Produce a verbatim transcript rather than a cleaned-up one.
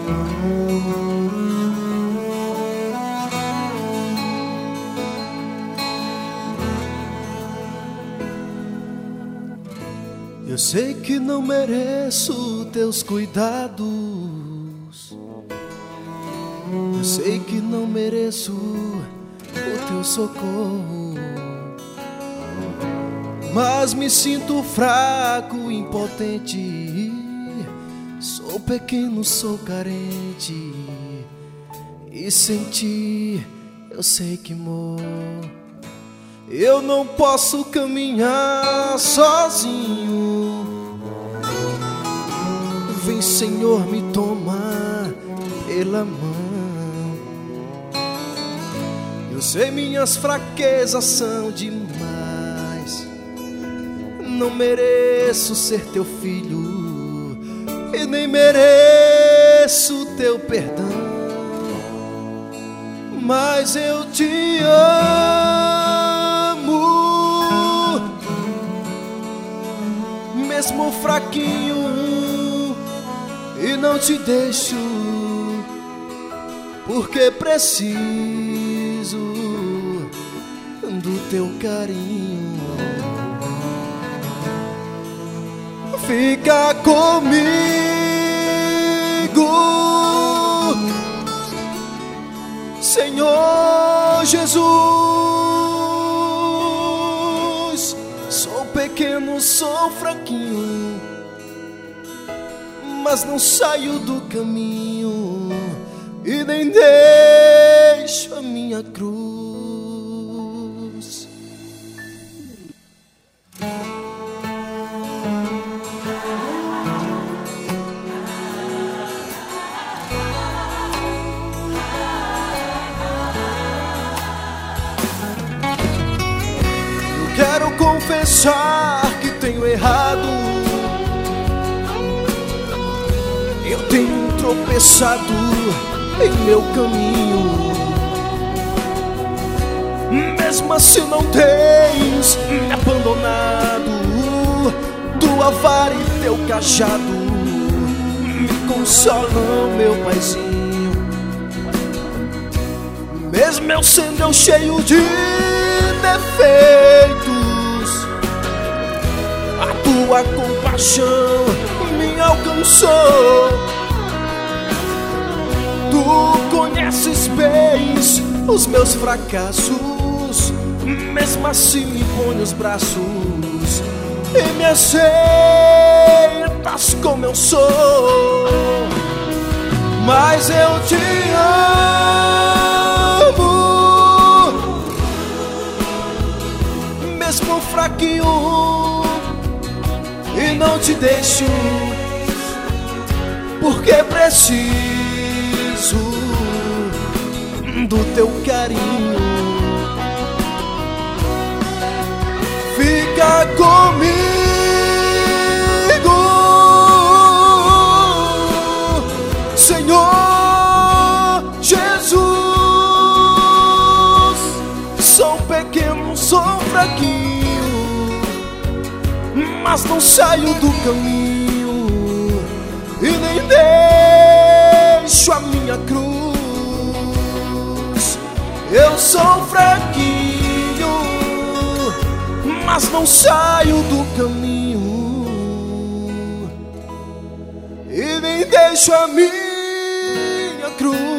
Eu sei que não mereço teus cuidados, eu sei que não mereço o teu socorro, mas me sinto fraco, impotente. Sou pequeno, sou carente, e sem ti eu sei que morro. Eu não posso caminhar sozinho. Vem, Senhor, me tomar pela mão. Eu sei minhas fraquezas são demais. Não mereço ser teu filho e nem mereço teu perdão, mas eu te amo, mesmo fraquinho, e não te deixo, porque preciso do teu carinho. Fica comigo, Senhor Jesus. Sou pequeno, sou fraquinho, mas não saio do caminho e nem deixo a minha cruz. Quero confessar que tenho errado. Eu tenho tropeçado em meu caminho. Mesmo assim não tens me abandonado. Tua vara e teu cajado me consolam, meu paizinho. Mesmo eu sendo eu cheio de defeitos, a tua compaixão me alcançou. Tu conheces bem os meus fracassos, mesmo assim me põe os braços e me aceitas como eu sou. Mas eu te amo, mesmo fraquinho, e não te deixo, porque preciso do teu carinho. Fica comigo, Senhor Jesus. Sou pequeno, sou fraquinho, mas não saio do caminho e nem deixo a minha cruz. Eu sou fraquinho, mas não saio do caminho e nem deixo a minha cruz.